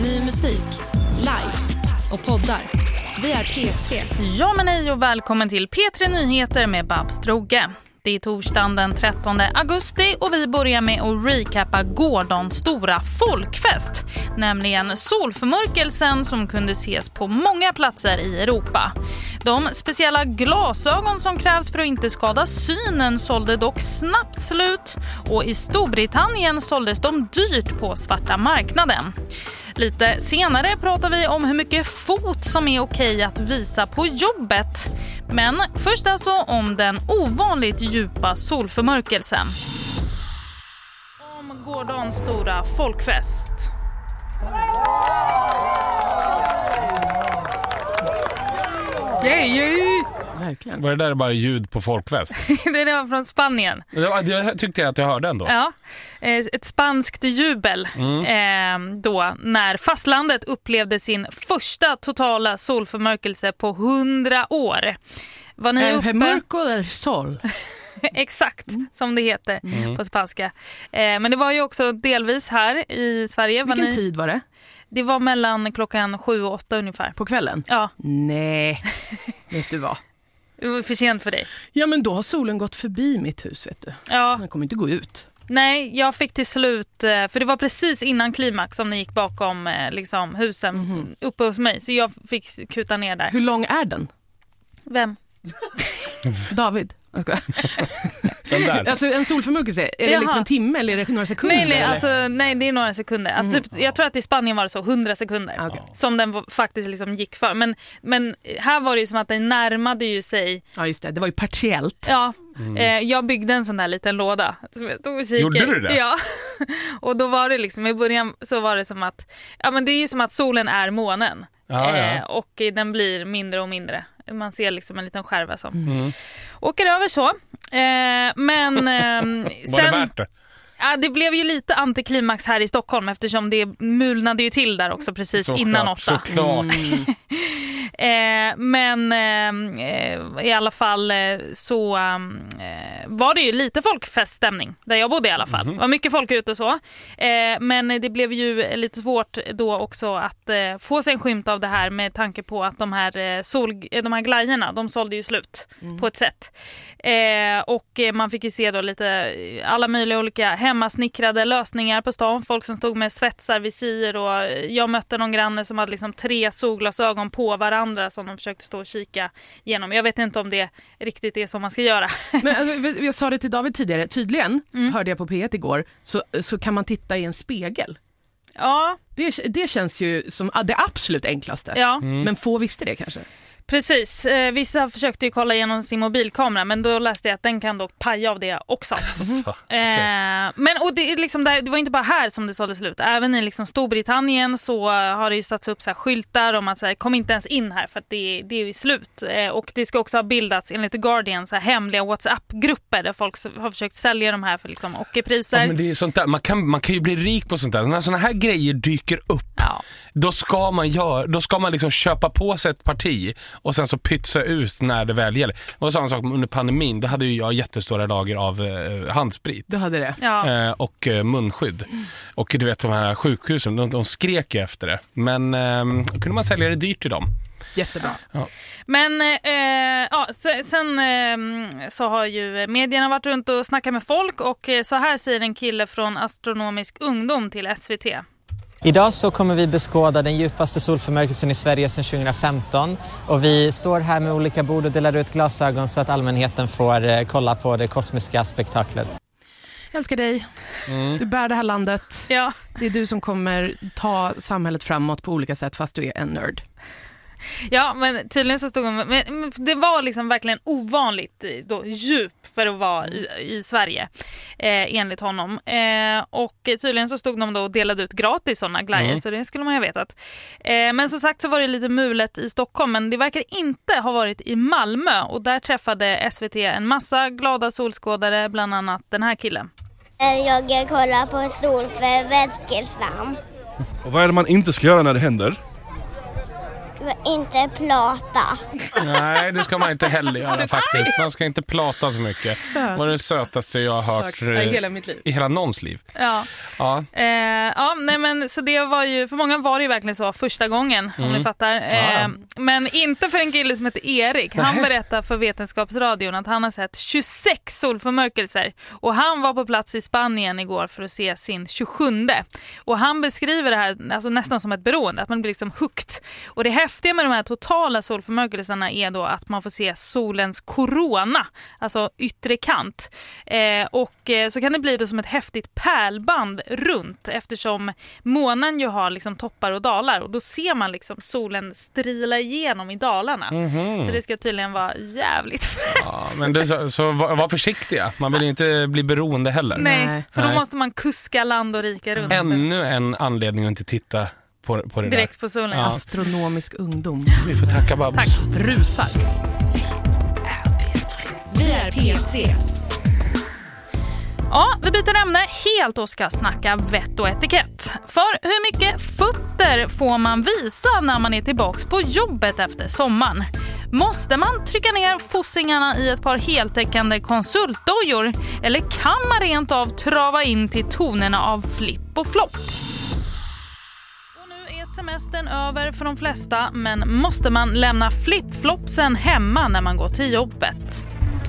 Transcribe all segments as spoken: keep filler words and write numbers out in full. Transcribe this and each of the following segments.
Ny musik, live och poddar. Vi är P tre. Ja men hej och välkommen till P tre Nyheter med Babs Droge. Det är torsdagen den trettonde augusti och vi börjar med att recappa gårdagens stora folkfest. Nämligen solförmörkelsen som kunde ses på många platser i Europa. De speciella glasögon som krävs för att inte skada synen sålde dock snabbt slut. Och i Storbritannien såldes de dyrt på svarta marknaden. Lite senare pratar vi om hur mycket fot som är okej att visa på jobbet. Men först alltså om den ovanligt djupa solförmörkelsen. Om gårdagens stora folkfest. Yay, yay. Verkligen. Var det där bara ljud på folkfest? Det var från Spanien. Det, det tyckte jag att jag hörde ändå. Ja, ett spanskt jubel mm. eh, då när fastlandet upplevde sin första totala solförmörkelse på hundra år. Var ni uppe? Mörco del sol. Exakt, mm. som det heter mm. på spanska. Eh, men det var ju också delvis här i Sverige. Vilken ni... tid var det? Det var mellan klockan sju och åtta ungefär. På kvällen? Ja. Nej, vet du vad? Det var för sent för dig. Ja, men då har solen gått förbi mitt hus, vet du. Ja. Den kommer inte gå ut. Nej, jag fick till slut, för det var precis innan klimax som ni gick bakom liksom, husen mm-hmm. uppe hos mig. Så jag fick kuta ner där. Hur lång är den? Vem? David. Jag ska. Den där. Alltså en solförmörkelse, är det Jaha. liksom en timme eller är det några sekunder? Nej, nej, alltså, nej det är några sekunder. Alltså, Mm. typ, jag tror att i Spanien var det så hundra sekunder Okay. som den var, faktiskt liksom gick för. Men, men här var det ju som att den närmade ju sig. Ja just det, det var ju partiellt. Ja, Mm. eh, jag byggde en sån där liten låda. Som jag tog och kikade. Gjorde du det? Ja, och då var det liksom, i början så var det som att, ja men det är ju som att solen är månen. Ja, ja. Eh, och den blir mindre och mindre. Man ser liksom en liten skärva som Mm. åker över så. Eh, men eh, Var sen, det värt det? ja, det blev ju lite antiklimax här i Stockholm eftersom det mulnade ju till där också precis Såklart, innan åtta. Såklart. Mm. Eh, men eh, i alla fall eh, så eh, var det ju lite folkfeststämning där jag bodde i alla fall. Mm. Det var mycket folk ute och så. Eh, men det blev ju lite svårt då också att eh, få sig en skymt av det här med tanke på att de här, eh, sol, de här glajerna, de sålde ju slut mm. på ett sätt. Eh, och man fick ju se då lite alla möjliga olika hemmasnickrade lösningar på stan. Folk som stod med svetsar, visir och jag mötte någon granne som hade liksom tre solglasögon på varandra som de försökte stå och kika igenom. Jag vet inte om det riktigt är som man ska göra. Men alltså, jag sa det till David tidigare, tydligen Mm. hörde jag på P ett igår, så, så kan man titta i en spegel. Ja, Det, det känns ju som det absolut enklaste. ja. Mm. Men få visste det kanske. Precis. Eh, vissa försökte ju kolla igenom sin mobilkamera men då läste jag att den kan dock paja av det också. Så, okay. Eh, men och det, är liksom där, det var inte bara här som det sålde slut. Även i liksom Storbritannien så har det ju satts upp så här skyltar om att så här, kom inte ens in här för att det, det är ju slut. Eh, och det ska också ha bildats enligt The Guardian så här, hemliga WhatsApp-grupper där folk har försökt sälja de här för liksom ockerpriser. Ja, men det är sånt där. Man, kan, man kan ju bli rik på sånt där. När såna här grejer dyker upp, Ja. då ska man göra, då ska man liksom köpa på sig ett parti och sen så pytsa ut när det väl gäller. Det var samma sak under pandemin. Då hade ju jag jättestora lager av eh, handsprit. Du hade det. Ja. Eh, och eh, munskydd. Och du vet de här sjukhusen, de, de skrek ju efter det. Men eh, kunde man sälja det dyrt till dem. Jättebra. Ja. Men eh, ja, sen eh, så har ju medierna varit runt och snackat med folk och eh, så här säger en kille från Astronomisk ungdom till S V T. Idag så kommer vi beskåda den djupaste solförmörkelsen i Sverige sedan tjugohundrafemton och vi står här med olika bord och delar ut glasögon så att allmänheten får eh, kolla på det kosmiska spektaklet. Jag älskar dig. Mm. Du bär det här landet. Ja. Det är du som kommer ta samhället framåt på olika sätt fast du är en nörd. Ja, men tydligen så stod hon, men det var liksom verkligen ovanligt då, djup för att vara i, i Sverige eh, enligt honom. Eh, och tydligen så stod de då och delade ut gratis sådana glajer, Mm. så det skulle man ju ha vetat. Eh, men som sagt så var det lite mulet i Stockholm, men det verkar inte ha varit i Malmö och där träffade S V T en massa glada solskådare, bland annat den här killen. Jag kollar på solförmörkelsen. Och vad är det man inte ska göra när det händer? inte plata. Nej, det ska man inte heller göra faktiskt. Man ska inte plata så mycket. Det var det sötaste jag har hört I hela mitt liv. I hela någons liv. Ja. Ja. Eh, ja, nej men så det var ju, för många var det ju verkligen så första gången, om Mm. ni fattar. Eh, Ja. Men inte för en kille som heter Erik. Han berättar för Vetenskapsradion att han har sett tjugosex solförmörkelser. Och han var på plats i Spanien igår för att se sin tjugosjunde. Och han beskriver det här alltså nästan som ett beroende, att man blir liksom hooked. Och det häftiga med de här totala solförmörkelserna är då att man får se solens korona, alltså yttre kant. Eh, och eh, så kan det bli då som ett häftigt pärlband runt, eftersom månen ju har liksom toppar och dalar, och då ser man liksom solen strila igenom i dalarna. Mm-hmm. Så det ska tydligen vara jävligt fett. Ja, men det, så, så var, var försiktiga. Man vill inte bli beroende heller. Nej, Nej. för då Nej. måste man kuska land och rika runt. Ännu en anledning att inte titta på, på det Direkt på solen. Ja. Astronomisk ungdom. där. Vi får tacka Babs. Tack. Rusar. Vi är P tre. Ja, vi byter ämne helt och ska snacka vett och etikett. För hur mycket fötter får man visa när man är tillbaks på jobbet efter sommaren? Måste man trycka ner fossingarna i ett par heltäckande konsultdojor? Eller kan man rent av trava in till tonerna av flipp och flopp? Och nu är semestern över för de flesta, men måste man lämna flip-flopsen hemma när man går till jobbet?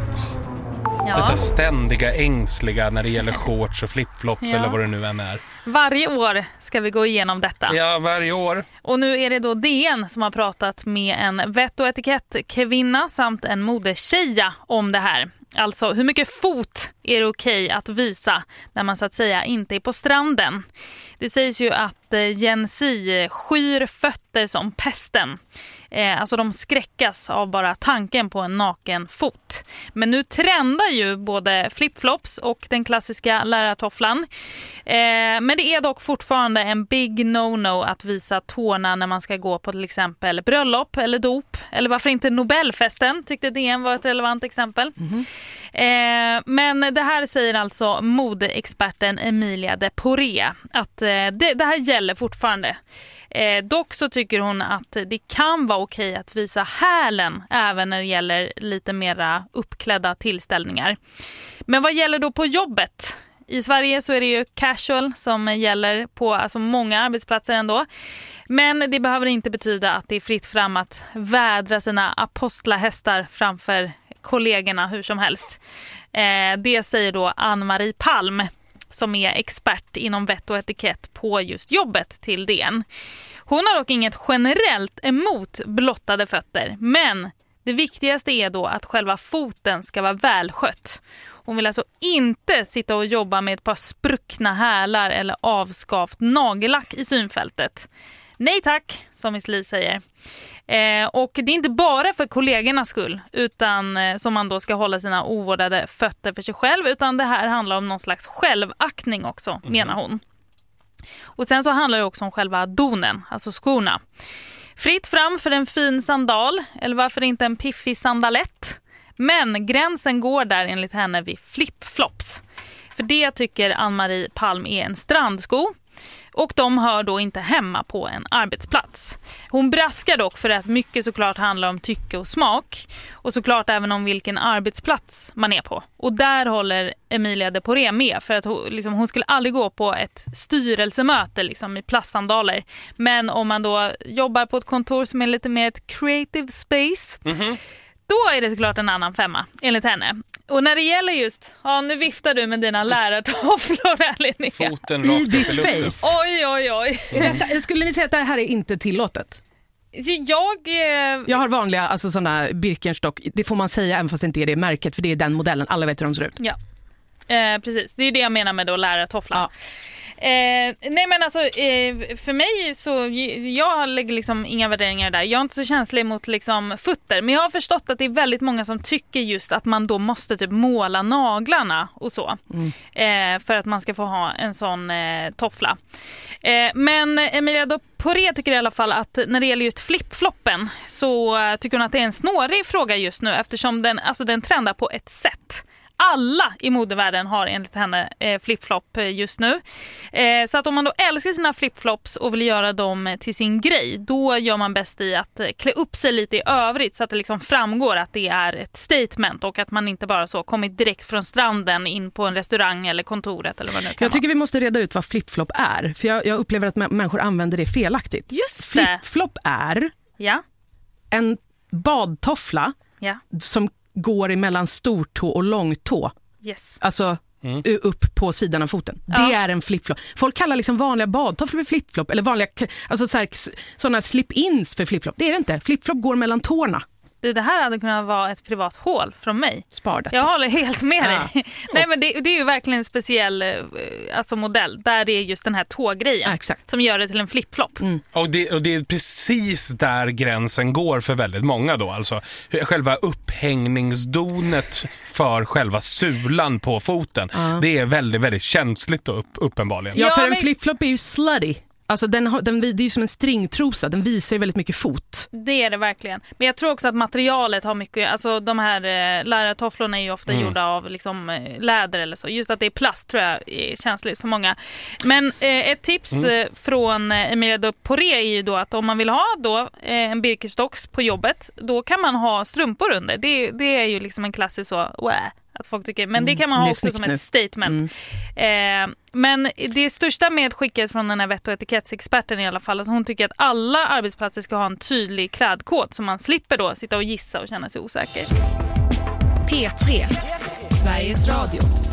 Ja. Detta ständiga ängsliga när det gäller shorts och flipflops Ja. eller vad det nu än är. Varje år ska vi gå igenom detta. Ja, varje år. Och nu är det då D N som har pratat med en vett- och etikettkvinna samt en modetjeja om det här. Alltså, hur mycket fot är det okej att visa när man så att säga inte är på stranden? Det sägs ju att eh, Gen Z skyr fötter som pesten. Eh, alltså de skräckas av bara tanken på en naken fot. Men nu trendar ju både flipflops och den klassiska lärartofflan. Eh, men det är dock fortfarande en big no-no att visa tårna när man ska gå på till exempel bröllop eller dop. Eller varför inte Nobelfesten, tyckte D N var ett relevant exempel. Mm-hmm. Eh, men det här säger alltså modeexperten Emilia de Poré att eh, det, det här gäller fortfarande. Eh, dock så tycker hon att det kan vara okej att visa hälen även när det gäller lite mera uppklädda tillställningar. Men vad gäller då på jobbet? I Sverige så är det ju casual som gäller på alltså många arbetsplatser ändå. Men det behöver inte betyda att det är fritt fram att vädra sina apostlahästar framför kollegorna hur som helst. Eh, det säger då Ann-Marie Palm som är expert inom vett och etikett på just jobbet till D N. Hon har dock inget generellt emot blottade fötter, men det viktigaste är då att själva foten ska vara välskött. Hon vill alltså inte sitta och jobba med ett par spruckna hälar eller avskavt nagellack i synfältet. Nej tack, som Miss Li säger. Eh, och det är inte bara för kollegornas skull utan eh, som man då ska hålla sina ovårdade fötter för sig själv, utan det här handlar om någon slags självaktning också, mm. menar hon. Och sen så handlar det också om själva donen, alltså skorna. Fritt fram för en fin sandal, eller varför inte en piffig sandalett. Men gränsen går där enligt henne vid flip-flops. För det tycker Ann-Marie Palm är en strandsko. Och de hör då inte hemma på en arbetsplats. Hon braskar dock för att mycket såklart handlar om tycke och smak. Och såklart även om vilken arbetsplats man är på. Och där håller Emilia de Poré med. För att hon, liksom, hon skulle aldrig gå på ett styrelsemöte liksom, i plastsandaler. Men om man då jobbar på ett kontor som är lite mer ett creative space... Mm-hmm. Då är det såklart en annan femma, enligt henne. Och när det gäller just, ja nu viftar du med dina lärartofflor här, Linnea. Foten I rakt upp ditt i luften. face. Oj, oj, oj. Mm. Detta, skulle ni säga att det här är inte tillåtet? Jag... Eh... Jag har vanliga, alltså sådana Birkenstock, det får man säga även fast det inte är det märket, för det är den modellen, alla vet hur de ser ut. Ja, eh, precis. Det är det jag menar med då lärartofflan. Ja. Eh, nej men alltså eh, för mig så jag lägger liksom inga värderingar där. Jag är inte så känslig mot liksom fötter, men jag har förstått att det är väldigt många som tycker just att man då måste typ måla naglarna och så mm. eh, för att man ska få ha en sån eh, toffla. Eh, men Emilia de Poré tycker i alla fall att när det gäller just flip-floppen så uh, tycker hon att det är en snårig fråga just nu eftersom den, alltså den trendar på ett sätt. alla i modevärlden har enligt henne eh, flipflop just nu. Eh, så att om man då älskar sina flipflops och vill göra dem till sin grej, då gör man bäst i att klä upp sig lite i övrigt så att det liksom framgår att det är ett statement och att man inte bara så kommit direkt från stranden in på en restaurang eller kontoret eller vad det nu kan Jag tycker vara. vi måste reda ut vad flipflop är, för jag, jag upplever att m- människor använder det felaktigt. Just det. Flipflop är Ja, en badtoffla ja, som går emellan stortå och långtå. yes. Alltså Mm. upp på sidan av foten. Ja. Det är en flipflop. Folk kallar liksom vanliga badtofflor för flipflop eller vanliga alltså så här, såna slip-ins för flipflop. Det är det inte. Flipflop går mellan tårna. Det, det här hade kunnat vara ett privat hål från mig. Spar detta. Jag håller helt med Ja. dig. Nej, men det, det är ju verkligen en speciell eh, alltså modell där det är just den här tågrejen Ja, exakt. som gör det till en flipflop. Mm. Och det, och det är precis där gränsen går för väldigt många då. Alltså själva upphängningsdonet för själva sulan på foten. Ja. Det är väldigt, väldigt känsligt då, upp, uppenbarligen. Ja, Ja, för en men- flipflop är ju slutty. Alltså den, har- den, det är ju som en stringtrosa. Den visar ju väldigt mycket fot. Det är det verkligen. Men jag tror också att materialet har mycket, alltså de här eh, lärartofflorna är ju ofta Mm. gjorda av liksom, eh, läder eller så. Just att det är plast tror jag är känsligt för många. Men eh, ett tips Mm. eh, från eh, Emilia de Poré är ju då att om man vill ha då eh, en Birkenstocks på jobbet, då kan man ha strumpor under. Det, det är ju liksom en klassisk så, Wah! Att folk tycker, men det kan man Mm, ha det är också snyggt som nu. ett statement. Mm. Eh, men det största medskicket från den här vett- och etikettsexperten i alla fall, att hon tycker att alla arbetsplatser ska ha en tydlig klädkod så man slipper då sitta och gissa och känna sig osäker. P tre, Sveriges Radio.